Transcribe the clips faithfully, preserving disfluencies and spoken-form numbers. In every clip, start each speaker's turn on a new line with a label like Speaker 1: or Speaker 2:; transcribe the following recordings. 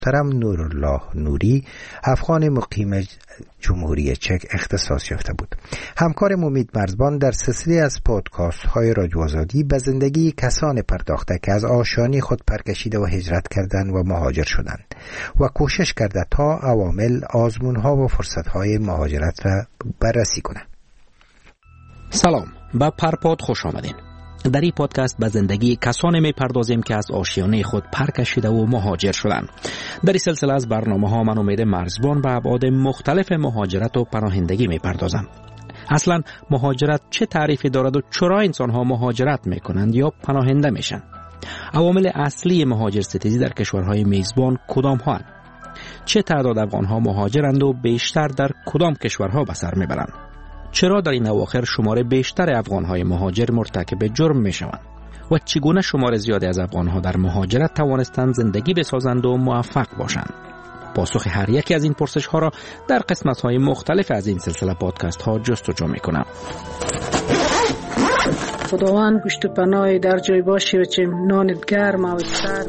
Speaker 1: محترم نورالله نوری، افغان مقیم جمهوری چک اختصاص یافته بود. همکارم امید مرزبان در سلسله از پادکست های رادیو آزادی به زندگی کسان پرداخته که از آشیانه خود پرکشیده و هجرت کردند و مهاجر شدند و کوشش کرده تا عوامل، آزمونها و فرصتهای مهاجرت را بررسی کنند.
Speaker 2: سلام، به پرپاد خوش آمدین. در این پادکست به زندگی کسانی می پردازیم که از آشیانه خود پر کشیده و مهاجر شدند. در این سلسله از برنامه ها من امید مرزبان به ابعاد مختلف مهاجرت و پناهندگی می پردازم. اصلا مهاجرت چه تعریفی دارد و چرا انسان ها مهاجرت می کنند یا پناهنده میشن؟ عوامل اصلی مهاجر ستیزی در کشورهای میزبان کدام ها هستند؟ چه تعداد افغان ها مهاجرند و بیشتر در کدام کشورها به سر میبرند؟ چرا در این اواخر شمار بیشتر افغان‌های مهاجر مرتکب جرم می‌شوند و چگونه شمار زیادی از افغان‌ها در مهاجرت توانستند زندگی بسازند و موفق باشند؟ پاسخ هر یکی از این پرسش‌ها را در قسمت‌های مختلف از این سلسله پادکست‌ها جستجو می‌کنم.
Speaker 3: خداوند گوشت و پناه در جای باشی و چه نانت گرم و سرد.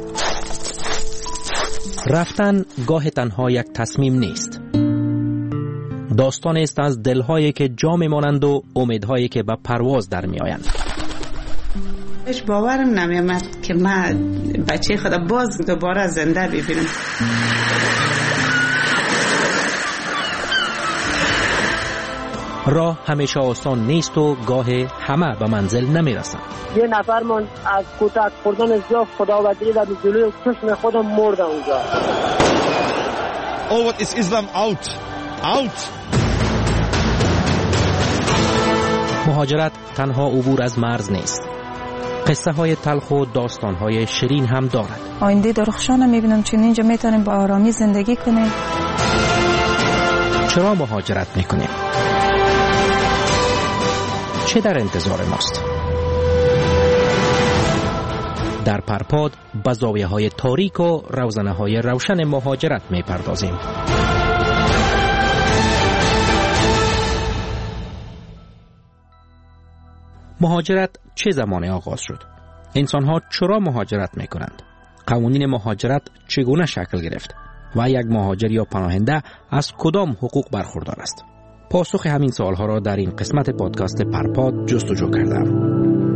Speaker 2: رفتن گاه تنها یک تصمیم نیست. داستان است از دلهایی که جا میمانند و امیدهایی که به پرواز در میآیند.
Speaker 4: هیچ باورم نمیامد که من بچه خدا باز دوباره زنده ببینم.
Speaker 2: راه همیشه آسان نیست و گاه همه به منزل نمیرسند.
Speaker 5: یه نفر من از کتک خوردن زیاد خداوندی در جلوی چشم خودم مردم اونجا.
Speaker 6: Oh, what is Islam out? Out.
Speaker 2: مهاجرت تنها عبور از مرز نیست. قصه های تلخ و داستان های شیرین هم دارد.
Speaker 7: آینده درخشان میبینم چون اینجا میتونیم با آرامی زندگی کنیم.
Speaker 2: چرا مهاجرت میکنیم؟ چه در انتظار ماست؟ در پرپاد به زاویه های تاریک و روزنه های روشن مهاجرت میپردازیم. مهاجرت چه زمانی آغاز شد؟ انسان‌ها چرا مهاجرت می‌کنند؟ قوانین مهاجرت چگونه شکل گرفت؟ و یک مهاجر یا پناهنده از کدام حقوق برخوردار است؟ پاسخ همین سوال‌ها را در این قسمت پادکست پرپاد جستجو کردم.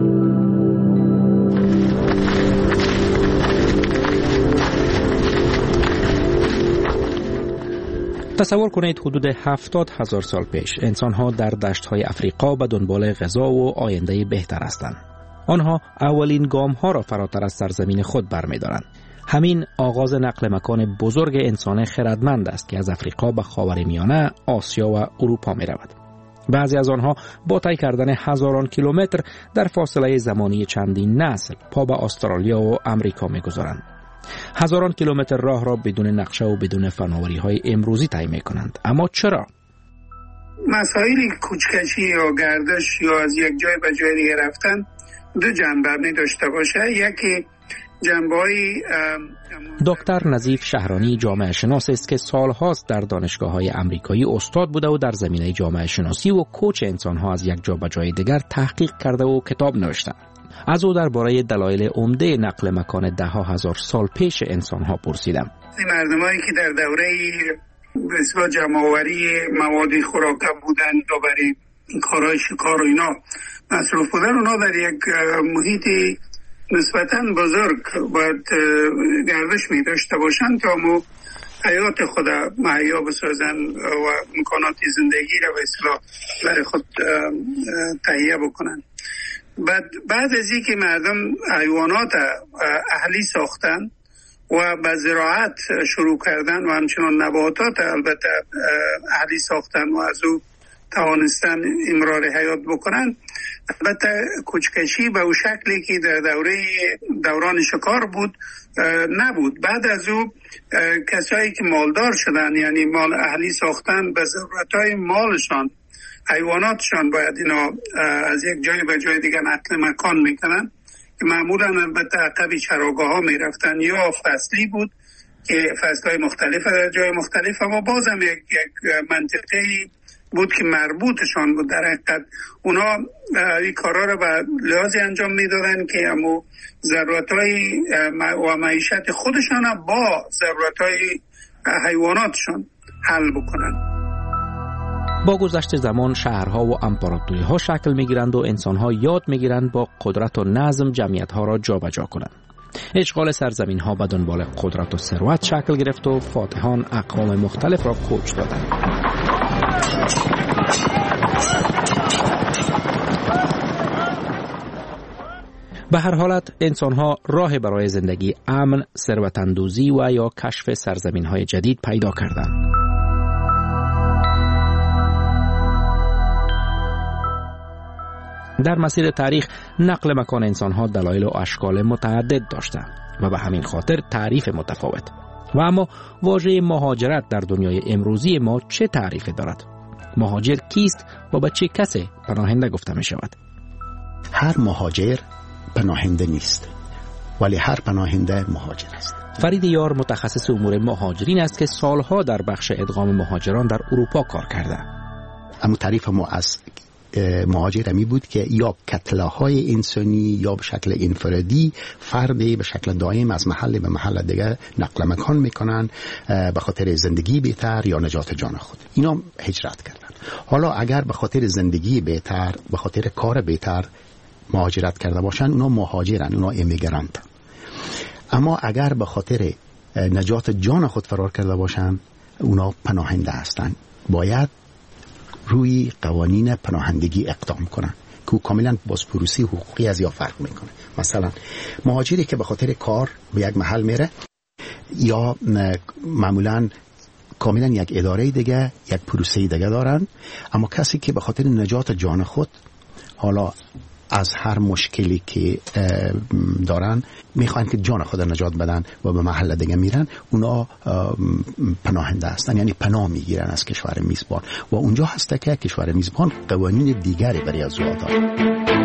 Speaker 2: تصور کنید حدود هفتاد هزار سال پیش انسان‌ها در دشت‌های افریقا به دنبال غذا و آینده بهتر هستند. آنها اولین گام‌ها را فراتر از سرزمین خود برمی‌دارند. همین آغاز نقل مکان بزرگ انسان خردمند است که از افریقا به خاورمیانه، آسیا و اروپا می‌رود. بعضی از آنها با طی کردن هزاران کیلومتر در فاصله زمانی چندین نسل پا به استرالیا و آمریکا می‌گذارند. هزاران کیلومتر راه را بدون نقشه و بدون فناوری‌های امروزی طی می‌کنند. اما چرا؟
Speaker 8: مسائل کوچکشی یا گردش یا از یک جای به جای دیگر رفتن دو جنبه می داشته باشه. یکی جنبه‌ای
Speaker 2: دکتر نظیف شهرانی جامعه شناس است که سالهاست در دانشگاه‌های آمریکایی استاد بوده و در زمینه جامعه شناسی و کوچ انسان‌ها از یک جا به جای دیگر تحقیق کرده و کتاب نوشته. از او درباره دلایل عمده نقل مکان ده ها هزار سال پیش انسان‌ها پرسیدم.
Speaker 8: این مردمایی که در دوره بسیار جمع‌آوری مواد خوراکه بودن و برای کارهای شکار و اینا مصروف بودن، اونا در یک محیط نسبتاً بزرگ باید گردش می داشته باشن تا مو حیات خود مهیا بسازن و امکانات زندگی را به اصطلاح برای خود تهیه بکنن. بعد بعد از اینکه مردم حیوانات اهلی ساختن و به زراعت شروع کردن و همچنان نباتات البته اهلی ساختن و از او توانستن امرار حیات بکنن، البته کوچکشی به او شکلی که در دوره دوران شکار بود نبود. بعد از او کسایی که مالدار شدن، یعنی مال اهلی ساختن، به ضرورتهای مالشان حیواناتشان باید اینا از یک جای به جای دیگر نقل مکان میکنن که معمولا البته عقب چراگاه ها میرفتن یا فصلی بود که فصلهای مختلف در جای مختلف، اما بازم یک, یک منطقه بود که مربوطشان بود. در حقیقت اونا این کارا رو به لحاظی انجام میدادن که امو ضرورتهای و معیشت خودشان با ضرورتهای حیواناتشان حل بکنن.
Speaker 2: با گذشت زمان شهرها و امپراتوری‌ها شکل می‌گیرند و انسان‌ها یاد می‌گیرند با قدرت و نظم جمعیت‌ها را جابجا کنند. اشغال سرزمین‌ها به دنبال قدرت و ثروت شکل گرفت و فاتحان اقوام مختلف را کوچ دادند. به هر حالت انسان‌ها راه برای زندگی امن، ثروت‌اندوزی و یا کشف سرزمین‌های جدید پیدا کردند. در مسیر تاریخ نقل مکان انسان‌ها دلایل و اشکال متعدد داشتند و به همین خاطر تعریف متفاوت. و اما واژه مهاجرت در دنیای امروزی ما چه تعریفی دارد؟ مهاجر کیست و به چه کسی پناهنده گفته می شود؟
Speaker 9: هر مهاجر پناهنده نیست، ولی هر پناهنده مهاجر است.
Speaker 2: فرید یار متخصص امور مهاجرین است که سالها در بخش ادغام مهاجران در اروپا کار کرده.
Speaker 9: اما تعریف ما از مهاجر می بود که یا کتلاهای انسانی یا به شکل انفرادی فردی به شکل دائم از محل به محل دیگر نقل مکان میکنن به خاطر زندگی بهتر یا نجات جان خود. اینا هجرت کردن. حالا اگر به خاطر زندگی بهتر، به خاطر کار بهتر مهاجرت کرده باشن، اونا مهاجرن، اونا امیگرانت. اما اگر به خاطر نجات جان خود فرار کرده باشن، اونا پناهنده هستن. باید روی قوانین پناهندگی اقدام کنن که کاملا باز پروسی حقوقی از یا فرق میکنه. مثلا مهاجری که به خاطر کار به یک محل میره، یا معمولا کاملا یک اداره دیگه، یک پروسه دیگه دارن. اما کسی که به خاطر نجات جان خود، حالا از هر مشکلی که دارن میخوان که جان خود نجات بدن و به محل دیگه میرن، اونا پناهنده هستن، یعنی پناه میگیرن از کشور میزبان و اونجا هسته که کشور میزبان قوانین دیگری برای از او داره.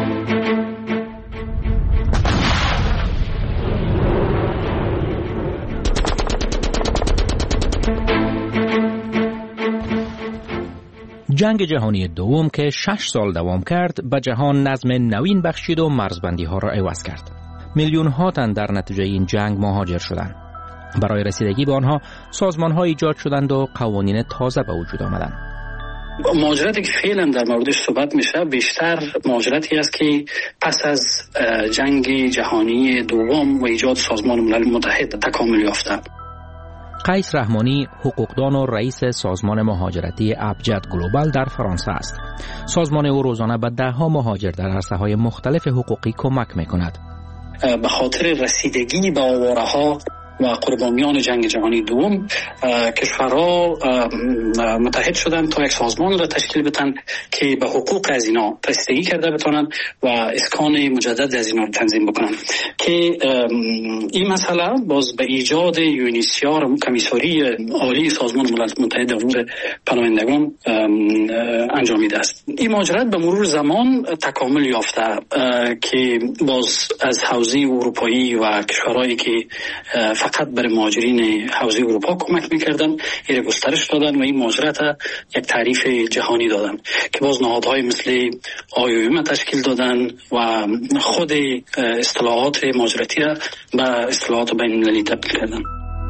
Speaker 2: جنگ جهانی دوم که شش سال دوام کرد به جهان نظم نوین بخشید و مرزبندی ها را عوض کرد. میلیون ها تن در نتیجه این جنگ مهاجر شدند. برای رسیدگی به آنها سازمان ها ایجاد شدند و قوانین تازه به وجود آمدند.
Speaker 10: مهاجرتی که فعلا در موردش صحبت میشه بیشتر مهاجرتی است که پس از جنگ جهانی دوم و ایجاد سازمان ملل متحد تکامل یافته.
Speaker 2: قیس رحمانی حقوقدان و رئیس سازمان مهاجرتی ابجد گلوبال در فرانسه است. سازمان او روزانه به ده ها مهاجر در عرصه‌های مختلف حقوقی کمک می‌کند.
Speaker 10: به خاطر رسیدگی به آواره‌ها و قربانیان جنگ جهانی دوم کشورها متحد شدند تا یک سازمان را تشکیل بدن که به حقوق از اینا رسیدگی کرده بتونند و اسکان مجدد از اینا رو تنظیم بکنند که این مسئله باز به ایجاد یونیسیار کمیساری عالی سازمان ملل متحد امور پناهندگان انجامیده است. این مهاجرت به مرور زمان تکامل یافته که باز از حوزه اروپایی و کشورهایی که فقط برای مهاجرین حوزه اروپا کمک میکردن این گسترش دادن و این مهاجرت یک تعریف جهانی دادن که باز نهادهای مثل آی او ام تشکیل دادن و خود اصطلاحات مهاجرتی را به اصطلاحات بین المللی تبدیل کردن.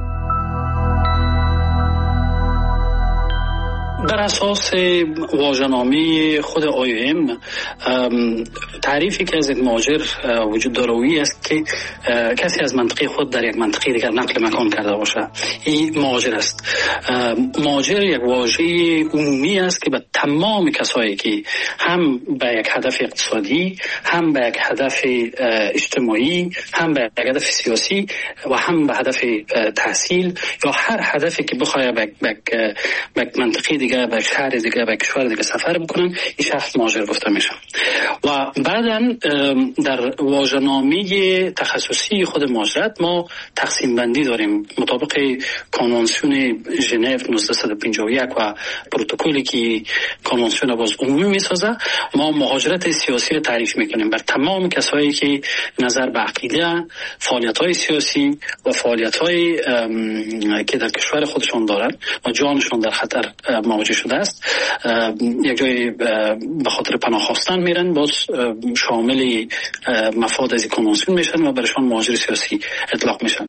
Speaker 10: در اساس واژه‌نامه خود آی او ام تعریفی که از یک مهاجر وجود داره اویی است که کسی از منطقه خود در یک منطقه دیگر نقل مکان کرده باشه. این مهاجر است. مهاجر یک واژه عمومی است که به تمام کسایی که هم به یک هدف اقتصادی، هم به یک هدف اجتماعی، هم به یک هدف سیاسی و هم به هدف تحصیل یا هر هدفی که بخواد به یک منطقه دیگر، به شهر دیگه، به کشور دیگه سفر بکنن، این شخص مهاجر گفته میشه. و بعداً در واژه‌نامه تخصصی خود مهاجرت ما تقسیم بندی داریم مطابق کنوانسیون ژنو نوزده پنجاه و یک و پروتکلی که کنوانسیون باز عمومی میسازه. ما مهاجرت سیاسی رو تعریف میکنیم بر تمام کسایی که نظر به عقیده، فعالیت‌های سیاسی و فعالیت‌های که در کشور خودشون دارن و جانشون در خطر مواجه متوجه شده است یک جای به خاطر پناه خواستن میرن، باز شامل مفاد از کنوانسیون میشن و برشان مهاجر سیاسی اطلاق میشن.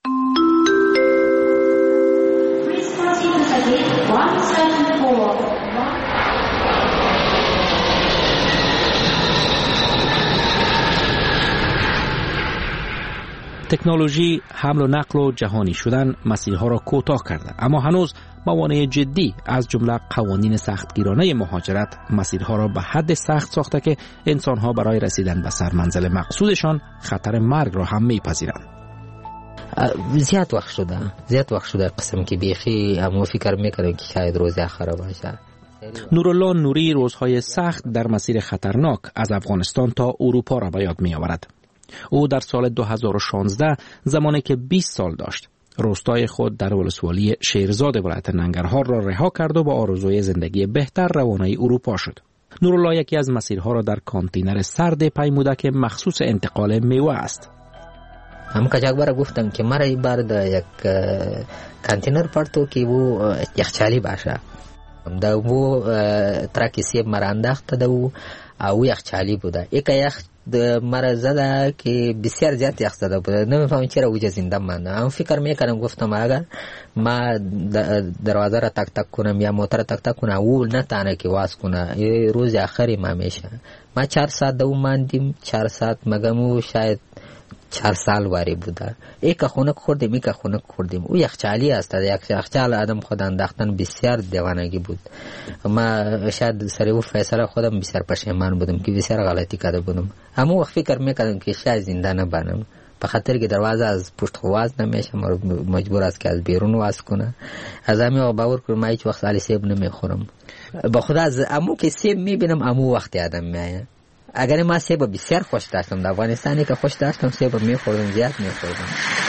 Speaker 2: تکنولوژی، حمل و نقل و جهانی شدن مسیرها را کوتاه کرده، اما هنوز موانع جدی از جمله قوانین سختگیرانه مهاجرت مسیرها را به حد سخت ساخته که انسانها برای رسیدن به سرمنزل مقصودشان خطر مرگ را هم میپذیرند.
Speaker 11: زیاد وقت شده زیاد وقت شده قسم که بیخی اما فکر میکنم که شاید روز آخر باشه.
Speaker 2: نورالله نوری روزهای سخت در مسیر خطرناک از افغانستان تا اروپا را به یاد میآورد. او در سال دو هزار و شانزده زمانی که بیست سال داشت روستای خود در ولسوالی شیرزاد ولایت ننگرهار را رها کرد و با آرزوی زندگی بهتر روانه اروپا شد. نورالله یکی از مسیرها را در کانتینر سرد پیموده که مخصوص انتقال میوه است.
Speaker 11: هم کجاکبر گفتم که مرا این بار در یک کانتینر پرتو که او یخچالی باشه. در او ترکی سیب مرا انداخته در او یخچالی بوده. یک یخ مرا زده که بسیار زیاد یخ زده بوده. نمیفهمم چرا اوجا زنده مانده. هم فکر میکنم گفتم اگر ما دروازه را تک تک کنم یا موتر تک تک کنم او نتانه که واس کنه. روز آخری ما میشه. ما چهار ساعت دو ماندیم. چهار ساعت مگمو شاید چهار سال واری بوده. یک خونک خوردیم یک خونک خوردیم. او یخچالی است. یک یخچال آدم خود انداختن بسیار دیوانگی بود. ما شاید سر او فیصله خودم بسیار پشیمان بودم که بسیار غلطی کرده بودم. اما وقت فکر میکردم که شاید زنده نبانم به خاطر که دروازه از پشت واز نمیشه. مجبور است که از بیرون واز کنه. از همین باور کنم ما هیچ وقت سالی سیب نمیخورم. با خدا از امو که سیب میبینم امو وقتی آدم میایه. اگر ما سیب بسیار خوش داشتم در افغانستانی که خوش داشتم سیب میخوردم زیاد میخوردم.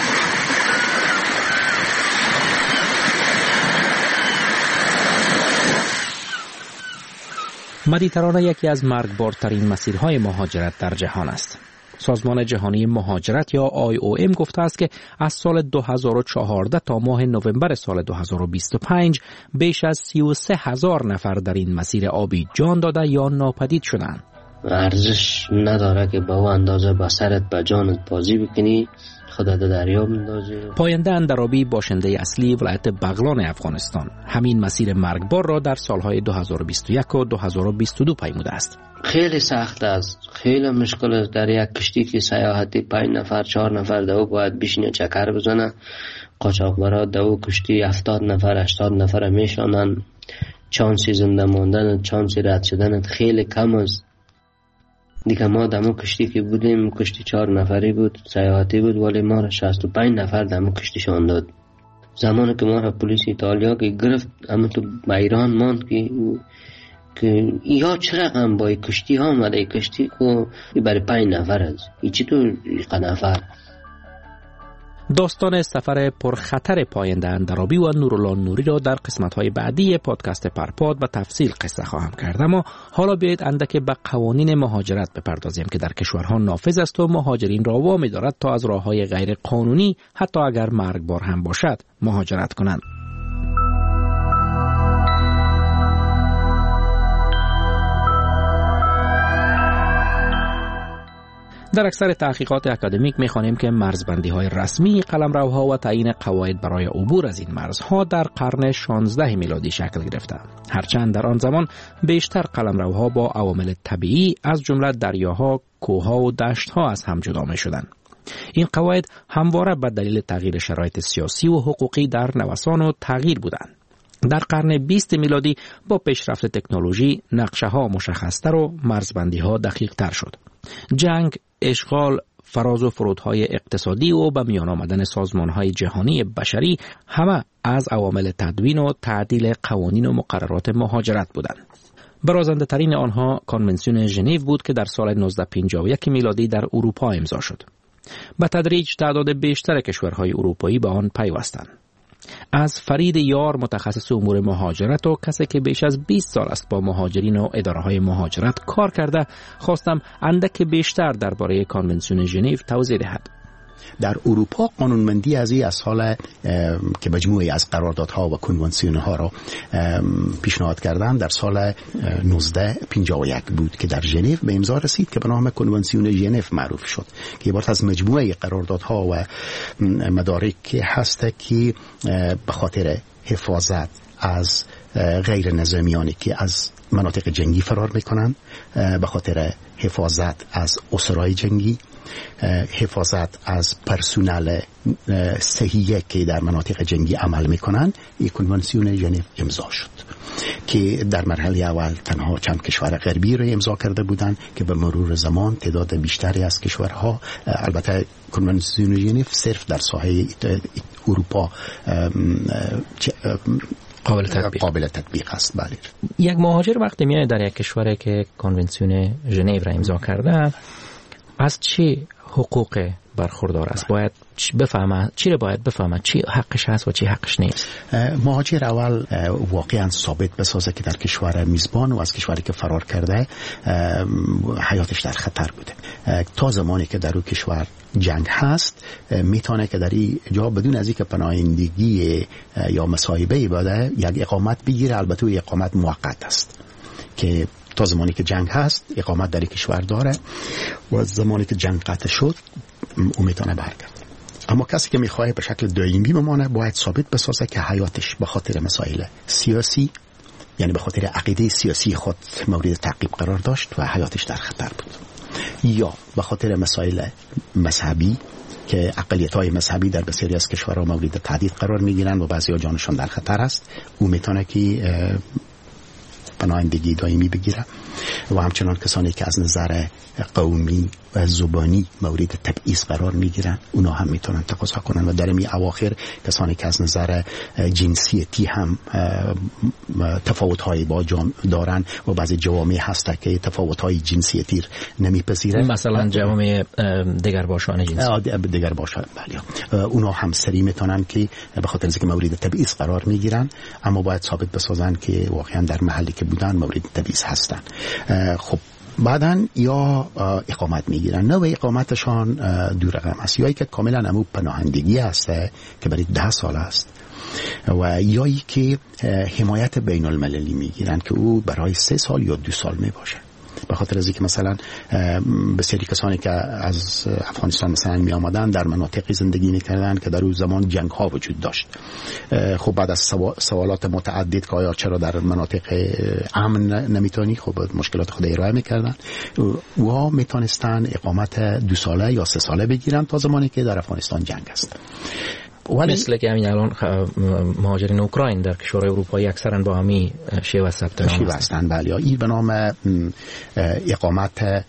Speaker 2: مدیترانه یکی از مرگبارترین مسیرهای مهاجرت در جهان است. سازمان جهانی مهاجرت یا آی او ام گفته است که از سال دو هزار و چهارده تا ماه نوامبر سال دو هزار و بیست و پنج بیش از سی و سه هزار نفر در این مسیر آبی جان داده یا ناپدید شدند.
Speaker 12: ارزش نداره که با اون اندازه با سرت با جانت بازی بکنی، خدا در دریا بندازی.
Speaker 2: پاینده اندرابی باشنده اصلی ولایت بغلان افغانستان همین مسیر مرگبار را در سالهای دو هزار و بیست و یک و دو هزار و بیست و دو پیموده است.
Speaker 12: خیلی سخت است، خیلی مشکل است. در یک کشتی که سیاحتی پنج نفر چهار نفر دو باید بشینه چکر بزنه. قاچاقبرا دو کشتی هفتاد نفر هشتاد نفر میشانن. چانسی زنده ماندن، چانسی رد شدن خیلی کم است. دیگه ما دمو کشتی که بودیم کشتی چهار نفری بود، سیاحتی بود، ولی ما را شصت و پنج نفر دمو کشتی شان داد. زمانی که ما را پلیس ایتالیا که گرفت اما تو ایران ماند که که یا چرا هم با کشتی ها آمده کشتی که برای پنج نفر است ای چی تو نفر.
Speaker 2: داستان سفر پرخطر پاینده اندرابی و نورالله نوری را در قسمت‌های بعدی پادکست پرپاد به تفصیل قصه خواهم کرد، اما حالا بیایید اندک به قوانین مهاجرت بپردازیم که در کشورها نافذ است و مهاجرین را وامی دارد تا از راه‌های غیر قانونی حتی اگر مرگبار هم باشد مهاجرت کنند. در اکثر تحقیقات اکادمیک می‌خوانیم که مرزبندی‌های رسمی، قلمروها و تعیین قواعد برای عبور از این مرزها در قرن شانزده میلادی شکل گرفته. هرچند در آن زمان بیشتر قلمروها با عوامل طبیعی از جمله دریاها، کوهها و دشت‌ها از هم جدا می‌شدند. این قواعد همواره به دلیل تغییر شرایط سیاسی و حقوقی در نوسان و تغییر بودند. در قرن بیست میلادی با پیشرفت تکنولوژی نقشه‌ها مشخص‌تر و مرزبندی‌ها دقیق‌تر شد. جنگ، اشغال، فراز و فرودهای اقتصادی و به میان آمدن سازمانهای جهانی بشری همه از عوامل تدوین و تعدیل قوانین و مقررات مهاجرت بودند. برازنده ترین آنها کانونسیون ژنو بود که در سال نوزده پنجاه و یک میلادی در اروپا امضا شد. به تدریج تعداد بیشتر کشورهای اروپایی به آن پیوستند. از فرید یار متخصص امور مهاجرت و کسی که بیش از بیست سال است با مهاجرین و اداره‌های مهاجرت کار کرده خواستم اندک بیشتر درباره کانونسیون ژنو توضیح دهد.
Speaker 9: در اروپا قانونمندی از این از سال که مجموعه از قراردادها و کنوانسیون‌ها را پیشنهاد کردن در سال نوزده پنجاه و یک بود که در ژنو به امضا رسید که به نام کنوانسیون ژنو معروف شد که عبارت از مجموعه قراردادها و مدارک هست که به خاطر حفاظت از غیر نظامیانی که از مناطق جنگی فرار میکنن، به خاطر حفاظت از اسرای جنگی، حفاظت از پرسونل صحیحه که در مناطق جنگی عمل میکنن، یک کنوانسیون ژنو امضا شد که در مرحله اول تنها چند کشور غربی رو امضا کرده بودن که به مرور زمان تعداد بیشتری از کشورها، البته کنوانسیون ژنو صرف در ساحه اروپا
Speaker 2: قابل تطبیق
Speaker 9: قابل تطبیق است. بله.
Speaker 2: یک مهاجر وقتی میاد در یک کشوری که کنوانسیون ژنو را امضا کرده، از چی حقوق برخوردار است؟ باید بفهمه چی رو باید بفهمه، چی حقش هست و چی حقش نیست.
Speaker 9: مهاجر اول واقعا ثابت بسازه که در کشور میزبان و از کشوری که فرار کرده حیاتش در خطر بوده. تا زمانی که در اون کشور جنگ هست میتونه که در این جا بدون از اینکه پناهندگی یا مصاحبه بده یک اقامت بگیره. البته اون اقامت موقت است که تا زمانی که جنگ هست اقامت در کشور داره و زمانی که جنگ قطع شد او میتونه برگرده. اما کسی که میخواه به شکل دائمی بمانه باید ثابت بسازه که حیاتش به خاطر مسائل سیاسی، یعنی به خاطر عقیده سیاسی خود مورد تعقیب قرار داشت و حیاتش در خطر بود، یا به خاطر مسائل مذهبی که اقلیت‌های مذهبی در بسیاری از کشورها مورد تهدید قرار میگیرن و بعضی‌ها جانشان در خطر است، او میتونه که پناهندگی دائمی بگیره. و همچنان کسانی که از نظر قومی و زبانی مورد تبعیض قرار میگیرن اونا هم میتونن تقاضا کنن. و در می اواخر کسانی که از نظر جنسیتی هم تفاوت‌های با جام دارن و بعضی جوامع هست که تفاوت‌های جنسیتی نمیپذیره،
Speaker 2: مثلا جوامع دگرباشان جنسی
Speaker 9: دگرباشان بله، اونا هم سری میتونن که به خاطر اینکه مورد تبعیض قرار میگیرن اما باید ثابت بسازن که واقعا در محلی که بودن مورد تبعیض هستن. خب بعداً یا اقامت میگیرن. نوع اقامتشان دو رقم است، یا که کاملا امو پناهندگی هسته که برای ده سال است، و یایی که حمایت بین المللی میگیرن که او برای سه سال یا دو سال میباشه. به خاطر از اینکه مثلا بسیاری کسانی که از افغانستان مثلا می آمدن در مناطقی زندگی میکردن که در اون زمان جنگ ها وجود داشت. خب بعد از سوالات متعدد که آیا چرا در مناطق امن نمیتونی، خب مشکلات خود ارائه میکردن و ها میتونستن اقامت دو ساله یا سه ساله بگیرن تا زمانی که در افغانستان جنگ است.
Speaker 2: ولی مثل که همین الان مهاجرین اوکراین در کشورهای اروپایی اکثرا با همین شیوه ثبت نام
Speaker 9: هستند. بله، این به نام اقامت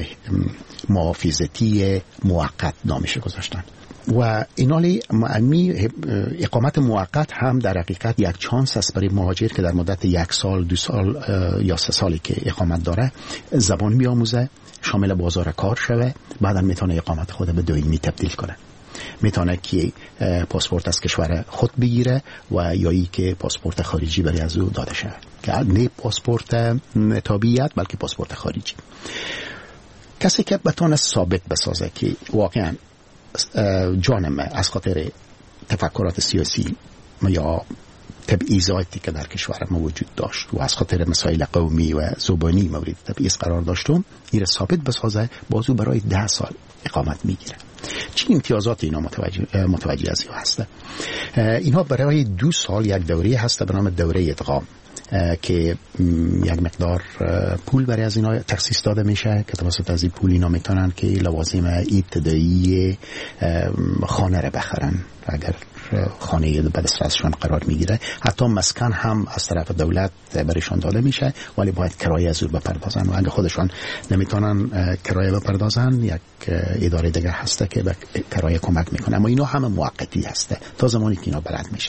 Speaker 9: محافظتی موقت نامش گذاشتن. و اینالی می اقامت موقت هم در حقیقت یک چانس است برای مهاجر که در مدت یک سال، دو سال یا سه سالی که اقامت داره زبان بیاموزه، شامل بازار کار شوه، بعدا میتونه اقامت خود به دائمی تبدیل کنه. میتونه که پاسپورت از کشور خود بگیره و یا ای که پاسپورت خارجی برای از او داده شود، که نه پاسپورت تابعیت بلکه پاسپورت خارجی. کسی که بتونه ثابت بسازه که واقعا جانم از خاطر تفکرات سیاسی یا تبعیضاتی که در کشور ما وجود داشت و از خاطر مسائل قومی و زبانی مورد تبعیض قرار داشتم، این ثابت بسازه، بازو برای ده سال اقامت میگیره. چه امتیازات اینا متوجه, متوجه از این هسته؟ اینها برای دو سال یک دوره هسته به نام دوره ادغام که یک مقدار پول برای از اینا تخصیص داده میشه که توسط از این پول اینا میتونن که لوازم ابتدایی خانه را بخرن اگر خانه به دسترسشون قرار میگیره. حتی مسکن هم از طرف دولت برایشان داده میشه ولی باید کرایه از اون بپردازن و اگه خودشان نمیتونن کرایه بپردازن یک اداره دیگه هسته که به کرایه کمک میکنه، اما اینا همه موقتی هسته تا زمانی که اینا بلد میشن.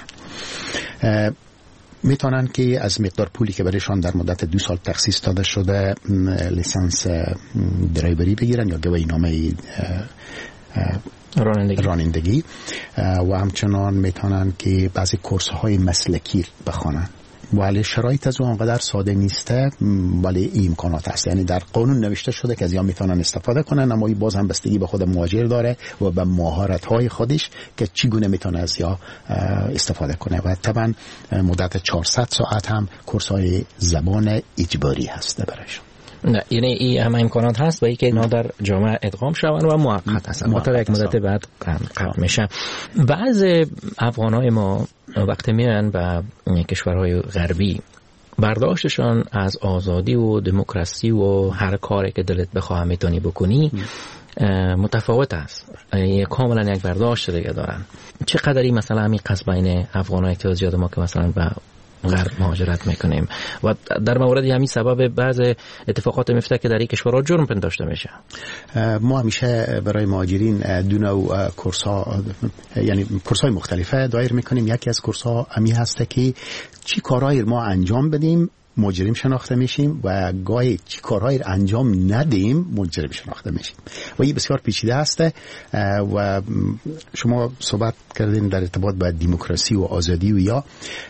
Speaker 9: میتونن که از مقدار پولی که برایشان در مدت دو سال تخصیص داده شده لیسانس درایوری بگیرن یا گواهی نامه
Speaker 2: رانندگی.
Speaker 9: رانندگی و همچنان میتونن که بعضی کورس های مسلکی بخونن ولی شرایط از اونقدر ساده نیسته، ولی این امکانات هست. یعنی در قانون نوشته شده که از یا میتونن استفاده کنن، اما این باز هم بستگی به خود مهاجر داره و به مهارت های خودش که چگونه میتونه از یا استفاده کنه. و طبعا مدت چهارصد ساعت هم کورس های زبان اجباری هست برایشون.
Speaker 2: نه، یعنی این همه امکانات هست و ای که اینا در جامعه ادغام شوند و موقت هستن، مطابق یک مدت بعد قطع میشه. بعض افغانای ما وقتی میان به کشورهای غربی، برداشتشان از آزادی و دموکراسی و هر کاری که دلت بخواه میتونی بکنی متفاوت است. کاملا یک برداشت دیگه دارن. چقدری مثلا همین قصد بین افغانای که زیاد ما که مثلا به غرب مهاجرت میکنیم و در مورد همین سبب بعض اتفاقات میفته که در این کشورها جرم پنداشته میشه.
Speaker 9: ما همیشه برای مهاجرین دو نوع کورس ها، یعنی کورس های مختلفه دایر میکنیم. یکی از کورس ها امی هسته که چی کارهایی ما انجام بدیم مجرم شناخته میشیم و گاهی چی کارهایی انجام ندیم مجرم شناخته میشیم و این بسیار پیچیده هسته. و شما صحبت کردین در ارتباط با دموکراسی و آزادی و یا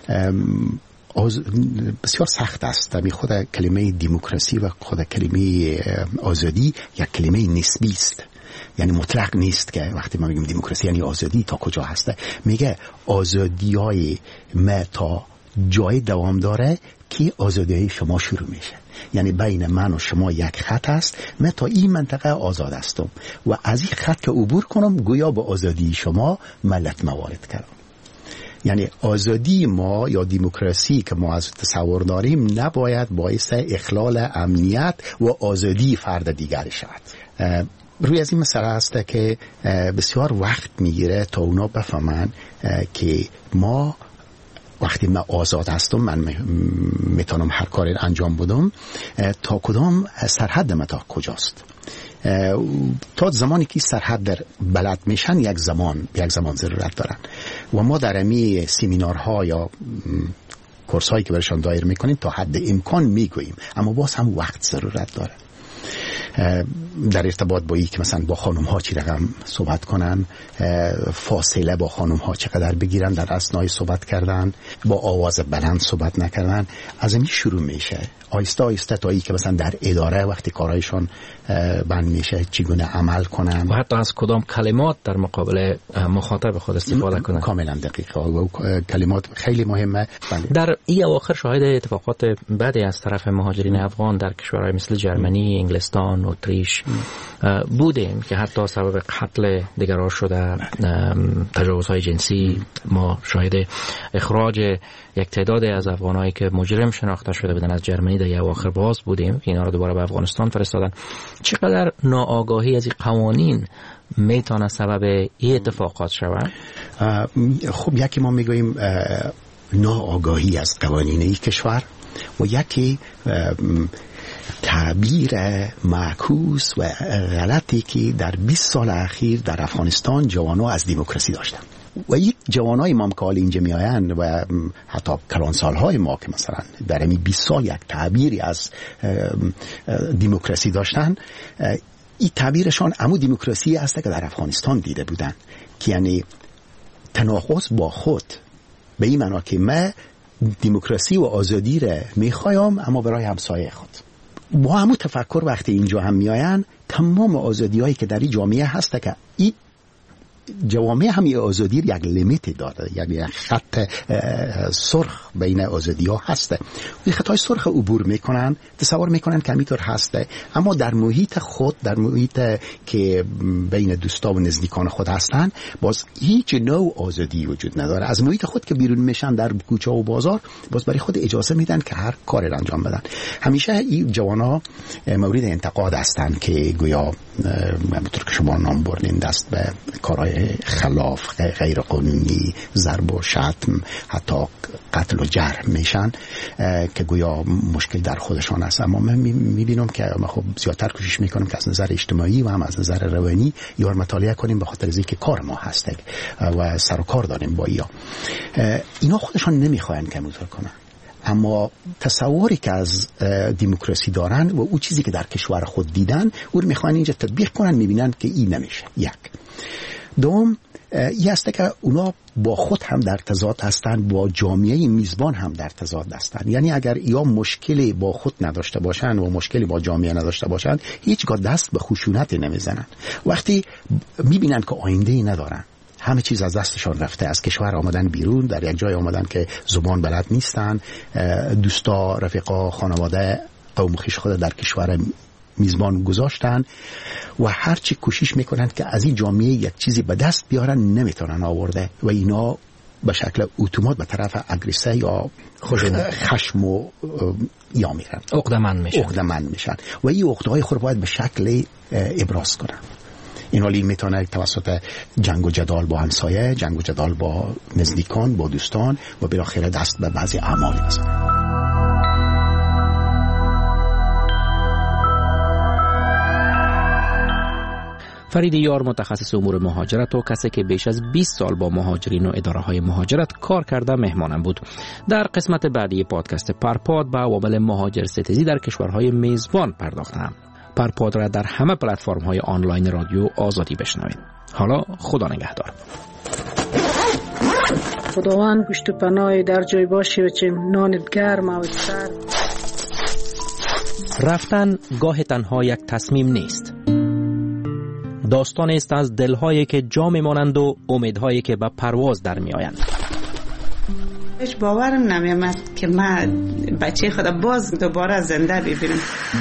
Speaker 9: آز... بسیار سخت است. می خود کلمه دموکراسی و خود کلمه آزادی یک کلمه نسبی است، یعنی مطلق نیست که وقتی ما میگیم دموکراسی یعنی آزادی تا کجا هسته. میگه آزادی های ما تا جای دوام داره که آزادی شما شروع میشه. یعنی بین من و شما یک خط است، من تا این منطقه آزاد هستم و از این خط که عبور کنم گویا به آزادی شما ملت موارد کردم. یعنی آزادی ما یا دموکراسی که ما از تصور داریم نباید باعث اخلال امنیت و آزادی فرد دیگری شود. روی از این مسئله هست که بسیار وقت میگیره تا اونا بفهمن که ما وقتی من آزاد هستم، من میتونم هر کاری انجام بدم، تا کدام سرحد من تا کجاست. تا زمانی که سرحد در بلد میشن یک زمان یک زمان ضرورت دارن و ما در امی سیمینارها یا کورس هایی که برشان دایر میکنیم تا حد امکان میگوییم، اما باز هم وقت ضرورت داره. در ارتباط با این که مثلا با خانم ها چی رقم صحبت کنن، فاصله با خانم ها چقدر بگیرن در اثنای صحبت کردن، با آواز بلند صحبت نکردن، از این شروع میشه آیسته آیسته تا ای که مثلا در اداره وقتی کارایشان بند میشه چگونه عمل کنن
Speaker 2: و حتی از کدام کلمات در مقابل مخاطب خود استفاده کنن.
Speaker 9: کاملا دقیقه و کلمات خیلی مهمه. بله.
Speaker 2: در این اواخر شاهد اتفاقات بعدی از طرف مهاجرین افغان در کشورهای مثل جرمنی، انگلستان، اتریش بودیم که حتی سبب قتل دیگران شده، تجاوزهای جنسی. ما شاهد اخراج یک تعداد از افغانایی که مجرم شناخته شده بودن از جرمنی در اواخر باز بودیم که اینا رو دوباره به افغانستان فرستادن. چقدر ناآگاهی از این قوانین میتونه سبب این اتفاقات شود؟
Speaker 9: خب یکی ما میگوییم ناآگاهی از قوانین این کشور و یکی تعبیر معکوس و غلطی که در بیست سال اخیر در افغانستان جوانان از دموکراسی داشتن و یک جوانای ما که حال اینجا میآیند و حتی کلان سالهای ما که مثلا در همین بیست سال یک تعبیری از دموکراسی داشتن، این تعبیرشان همون دموکراسی است که در افغانستان دیده بودن، که یعنی تناقض با خود، به این معنا که من دموکراسی و آزادی را میخوایم اما برای همسایه خود. با همون تفکر وقتی اینجا هم میآیند، تمام آزادی هایی که در این جامعه هست که این جوامع همی آزادی یک لیمیت داره، یعنی یک خط سرخ بین آزادی ها هسته. این خطای سرخ عبور میکنن، تصور میکنن که همینطور هسته، اما در محیط خود، در محیط که بین دوستا و نزدیکان خود هستن، باز هیچ نوع آزادی وجود نداره. از محیط خود که بیرون میشن در کوچه و بازار، باز برای خود اجازه میدن که هر کاری را انجام بدن. همیشه این جوانا مورد انتقاد هستن که گویا همونطور که شما نام بردین دست به کارهای خلاف، غیر قانونی، ضرب و شتم، حتی قتل و جرح میشن که گویا مشکل در خودشان است. اما من میبینم که ما خب زیادتر کوشش میکنم که از نظر اجتماعی و هم از نظر روانی یار مطالعه کنیم، به خاطر اینکه کار ما هسته و سر و کار داریم با ایا. اینا خودشان نمیخواین که همونطور کنن، اما تصوری که از دموکراسی دارن و اون چیزی که در کشور خود دیدن، اون میخوان اینجا تطبیق کنن، میبینن که این نمیشه. یک دوم، این است که اونا با خود هم در تضاد هستند، با جامعه میزبان هم در تضاد هستند. یعنی اگر یا مشکلی با خود نداشته باشند و مشکلی با جامعه نداشته باشند، هیچگاه دست به خشونت نمیزنند. وقتی میبینند که آینده ای ندارن، همه چیز از دستشان رفته، از کشور آمدن بیرون، در یک جای آمدن که زبان بلد نیستن، دوستا، رفیقا، خانواده، قوم خویش خود در کشور میزبان گذاشتن و هرچی کوشش میکنند که از این جامعه یک چیزی به دست بیارن نمیتونن آورده و اینا به شکل اتومات به طرف اگریسه یا خشم و یا میرن،
Speaker 2: عقده‌مند میشن
Speaker 9: عقده‌مند میشن و این عقده‌های خود باید به شکل ابراز کنن. این حالی میتونه توسط جنگ و جدال با همسایه، جنگ و جدال با نزدیکان، با دوستان و بالاخره دست به بعضی اعمال بزنه.
Speaker 2: فرید یار متخصص امور مهاجرت و کسی که بیش از بیست سال با مهاجرین و اداره‌های مهاجرت کار کرده مهمانم بود. در قسمت بعدی پادکست پرپاد به عوامل مهاجر ستیزی در کشورهای میزبان پرداختم. پرپاد را در همه پلتفرم‌های آنلاین رادیو آزادی بشنوید. حالا خدا نگهدار.
Speaker 3: خداوند پشت و پناه در جای باشی و چه نانت گرم و سر.
Speaker 2: رفتن گاه تنها یک تصمیم نیست. داستان است از دلهایی که جا میمانند و امیدهایی که به پرواز در میآیند.
Speaker 4: هیچ باورم نمیامد که من بچه خدا باز دوباره زنده ببینم.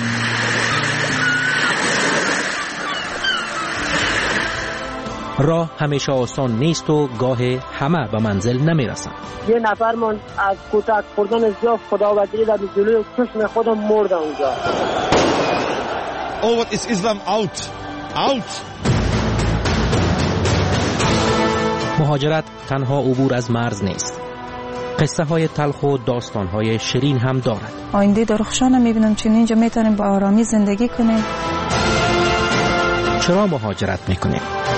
Speaker 2: راه همیشه آسان نیست و گاه همه به منزل نمی رسند.
Speaker 5: یه نفرمان از کتک خوردن زیاد خداوندی در جلوی چشم خودم مرد اونجا.
Speaker 6: Oh, what is Islam out? Out!
Speaker 2: مهاجرت تنها عبور از مرز نیست. قصه های تلخ و داستان های شیرین هم دارد.
Speaker 7: آینده درخشان میبینم چون اینجا میتونیم با آرامی زندگی کنیم.
Speaker 2: چرا مهاجرت میکنیم؟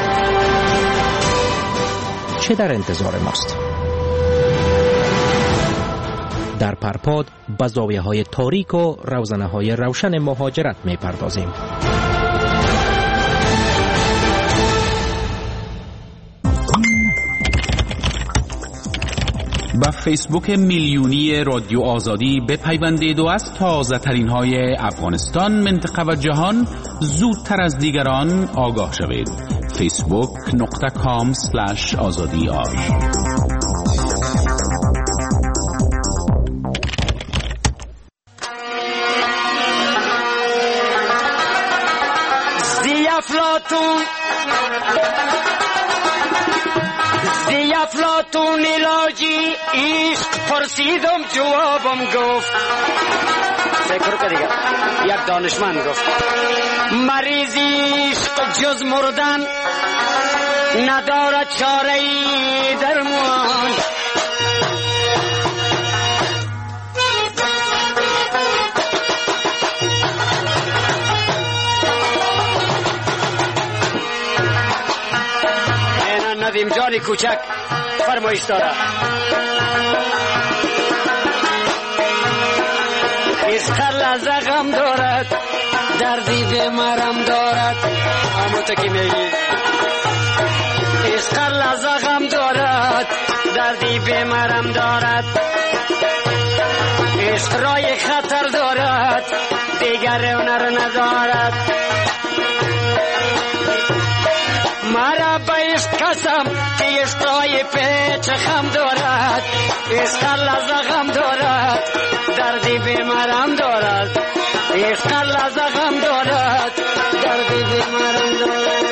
Speaker 2: چه در انتظار ماست؟ در پرپاد به زاویه های تاریک و روزنه های روشن مهاجرت میپردازیم.
Speaker 13: با فیسبوک میلیونی رادیو آزادی بپیوندید و از تازه ترین های افغانستان، منطقه و جهان زودتر از دیگران آگاه شوید. فیسبوک نقطه کام سلش آزادی آر.
Speaker 14: زی افلاطون زی افلاطون علاجی عشق پرسیدم جوابم گفت. فکر که دیگه یک دانشمند گفت مریض عشق جز مردن ندارد چاره‌ای درمان. اینا ندیم جانی کوچک فرمایش داره. عشق لحظه غم دارد، دردی به مرم دارد. اما تو کی میگی؟ عشق لحظه غم دارد، دردی به مرم دارد. عشق رای خطر دارد، دیگر هنر ندارد. مرا به عشق قسم که عشق رای پیچ خم دارد. عشق لحظه غم دارد، دردی به مرم دارد. عشق لحظه غم دارد، دردی به مرم دارد.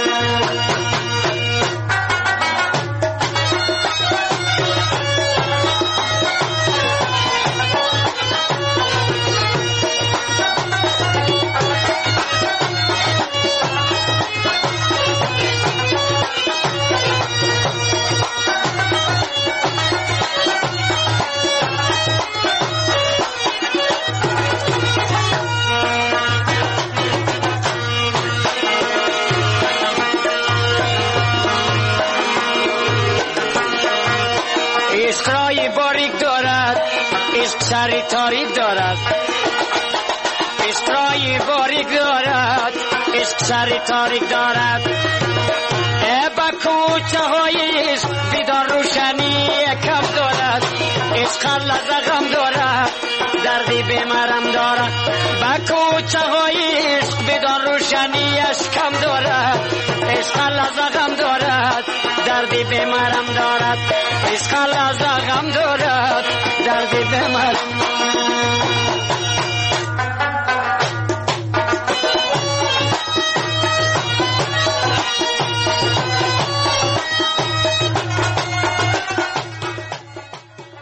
Speaker 14: سری تاریک دارد، عشق رای باریک دارد. عشق سری تاریک دارد. ای با کوچه های عشق بیدار روشنی کم دارد، عشق لحظه غم دارد، دردی بیمارم دارد. با کوچه های عشق بیدار روشنیش کم دارد، عشق لحظه غم دارد، دردی بیمارم دارد، عشق لحظه غم دارد، دردی بیمارم